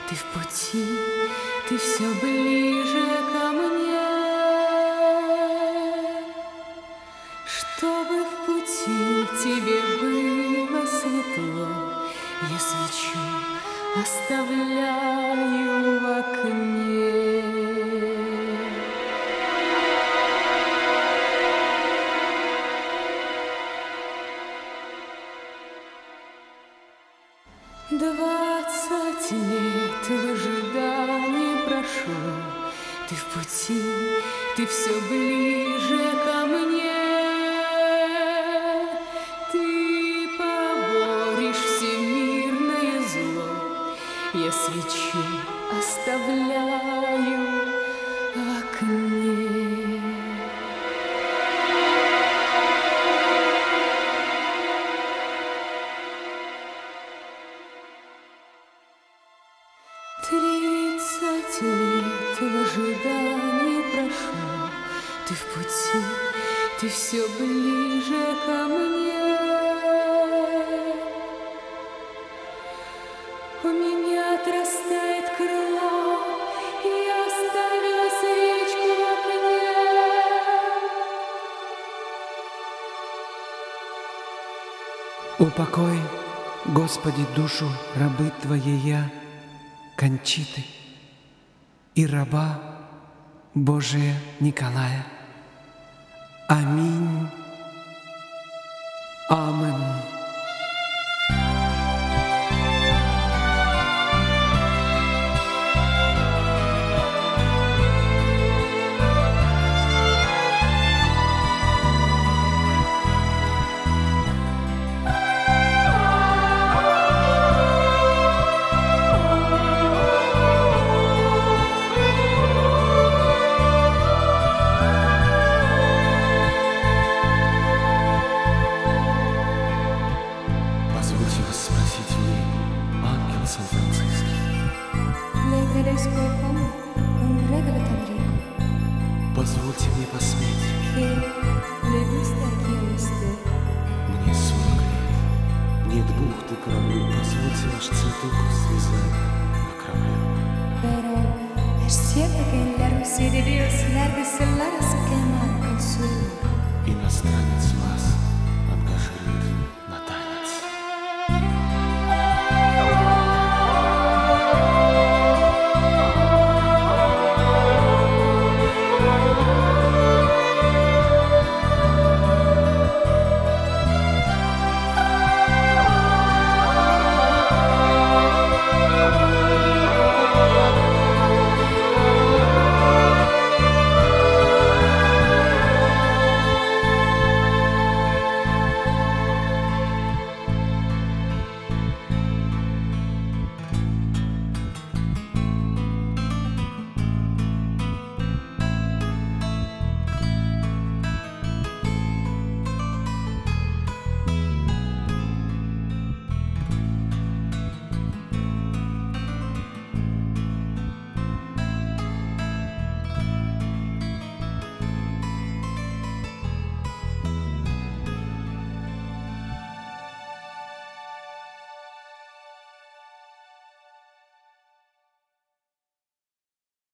Ты в пути, ты все ближе ко мне, чтобы в пути тебе было светло. Я свечу оставляю в окне. Двадцать лет в ожидании прошло. Ты в пути, ты все ближе ко мне. Ты поборешь всемирное зло. Я свечу оставляю в окне. Тридцать лет в ожидании прошло. Ты в пути, ты все ближе ко мне. У меня отрастает крыло, и я оставила свечку в окне. Упокой, Господи, душу рабы Твоей я, Кончиты, и раба Божия Николая. Аминь. Амен. Позвольте мне посметь. Мне 40 лет. Нет бухты кораблю. Позвольте ваш цветок связать по кораблю. Иностранец